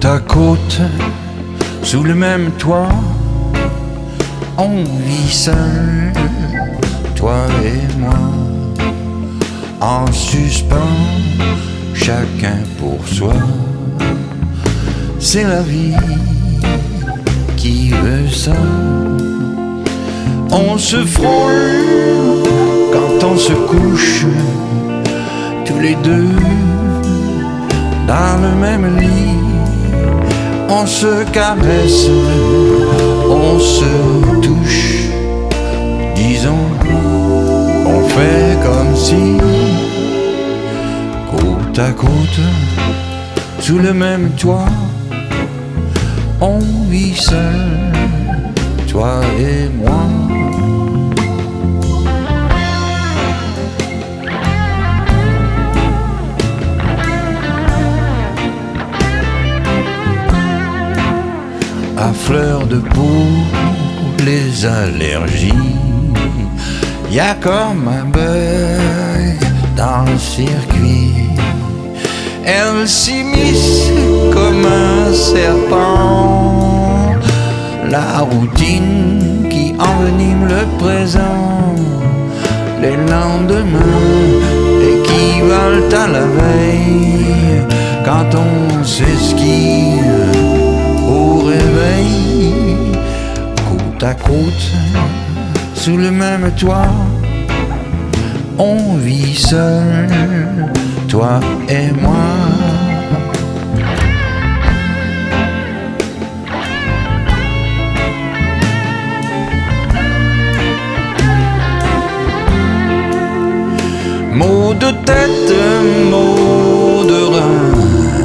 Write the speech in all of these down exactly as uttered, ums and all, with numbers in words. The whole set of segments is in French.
à côte, sous le même toit, on vit seul, toi et moi, en suspens, chacun pour soi. C'est la vie qui veut ça. On se frôle quand on se couche, tous les deux dans le même lit. On se caresse, on se touche, disons, on fait comme si, côte à côte, sous le même toit, on vit seul, toi et moi. À fleur de peau, les allergies, y a comme un bug dans le circuit. Elle s'immisce comme un serpent, la routine qui envenime le présent, les lendemains équivalent à la veille, quand on s'esquive au réveil, côte à côte, sous le même toit, on vit seul, toi et moi. Maux de tête, maux de rein,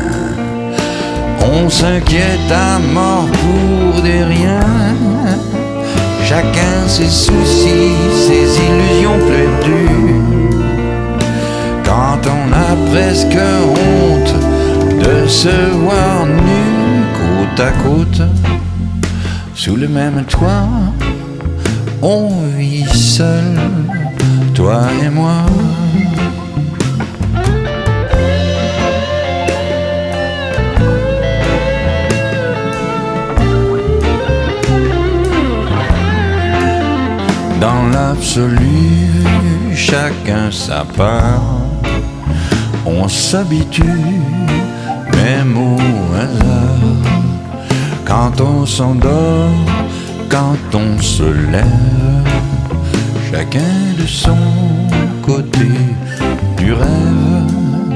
on s'inquiète à mort pour des riens. Chacun ses soucis, ses illusions perdues. Quand on a presque honte de se voir nu, côte à côte, sous le même toit, on vit seul, toi et moi. Dans l'absolu, chacun sa part. On s'habitue, même au hasard. Quand on s'endort, quand on se lève, chacun de son côté du rêve.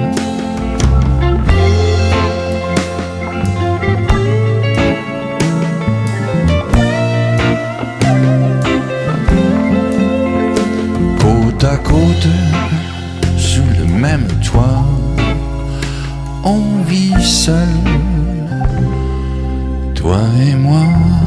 Côte à côte, sous le même toit, on vit seul, toi et moi.